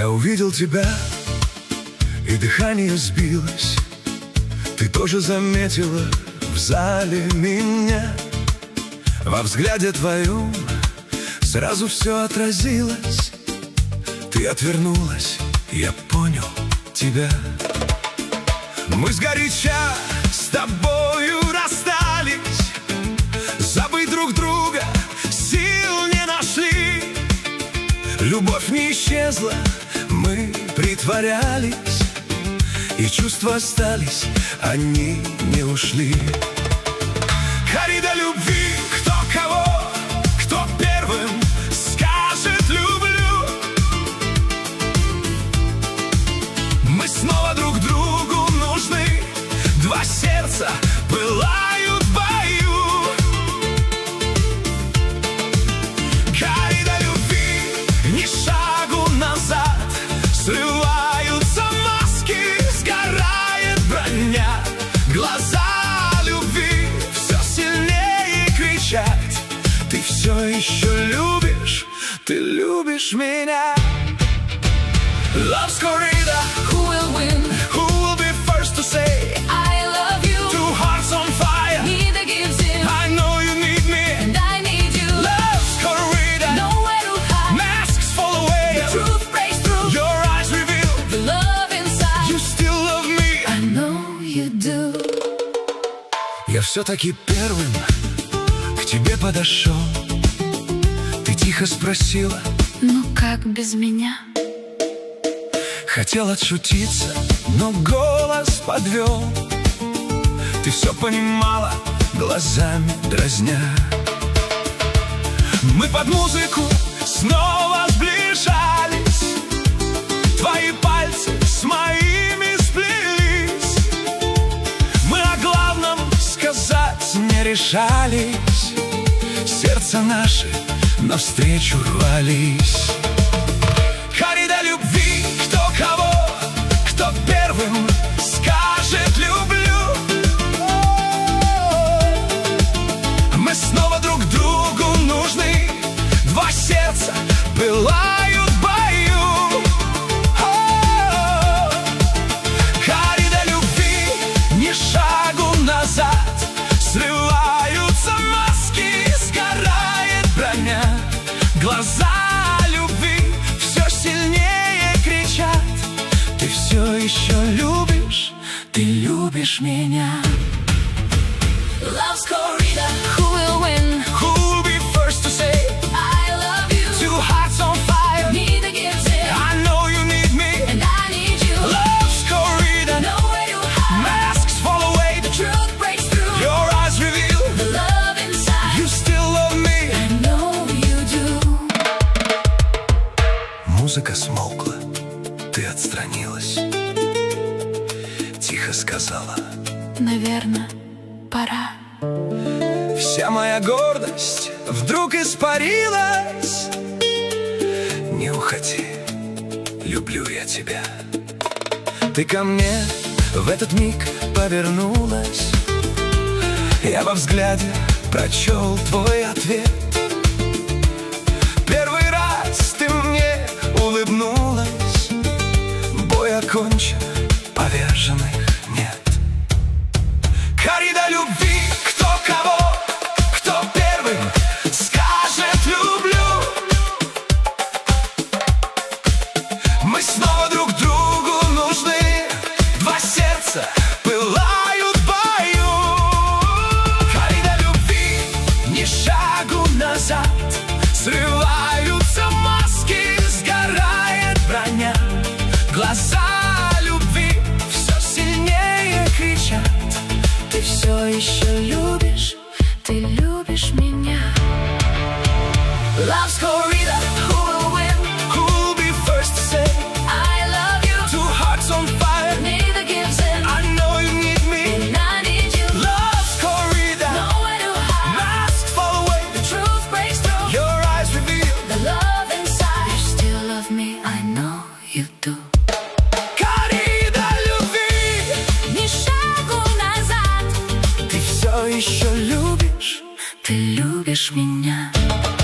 Я увидел тебя, и дыхание сбилось. Ты тоже заметила в зале меня. Во взгляде твоем сразу все отразилось. Ты отвернулась, я понял тебя. Мы сгоряча с тобою расстались, забыть друг друга сил не нашли. Любовь не исчезла, мы притворялись, и чувства остались, они не ушли. Коррида любви, кто кого, кто первым скажет люблю. Мы снова друг другу нужны, два сердца пылают в бою. Коррида любви, ни шагу назад, срываются маски, сгорает броня. Глаза любви все сильнее кричат: ты все еще любишь, ты любишь меня. Love's corrida, Who will win? who will be first to say I love you. two hearts on fire? Neither gives in, I know you need me. and I need you. Love's corrida, Nowhere to hide. masks fall away, The truth breaks through. your eyes reveal The love inside. you still love me. I know you do. Я все-таки первым к тебе подошел. Ты тихо спросила, Ну как без меня? хотел отшутиться, но голос подвел. Ты все понимала, глазами дразня. Мы под музыку снова сближались, твои пальцы с моими сплелись. Мы о главном сказать не решались, сердца наши навстречу рвались. Коррида любви, кто кого, кто первым скажет люблю. Мы снова друг другу нужны, два сердца пылают в бою. Коррида любви, ни шагу назад, срываются маски, сгорает броня. Глаза любви все сильнее кричат: ты все еще любишь, ты любишь меня. Love's corrida. Who will win? Who will be first to say I love you. two hearts on fire? Neither gives in, I know you need me. and I need you. Love's corrida, Nowhere to hide. masks fall away, The truth breaks through. your eyes reveal The love inside. you still love me. I know you do. Музыка смолкла, ты отстранилась, тихо сказала: Наверное, пора. вся моя гордость вдруг испарилась. Не уходи, люблю я тебя. Ты ко мне в этот миг повернулась, я во взгляде прочел твой ответ. Первый раз ты мне улыбнулась, бой окончен, поверженных нет. Коррида любви, кто кого, кто первым скажет люблю. Мы снова друг другу нужны, два сердца пылают в бою. Коррида любви, ни шагу назад, срываются маски, сгорает броня. Глаза любви все сильнее кричат: ты все еще любишь, ты любишь меня. Love's corrida. Who will win? Who will be first to say I love you. two hearts on fire? Neither gives in, I know you need me. and I need you. Love's corrida, Nowhere to hide. masks fall away, The truth breaks through. your eyes reveal The love inside. You still love me, I know you do. коррида любви. Ни шагу назад. Ты все еще любишь, Ты любишь меня.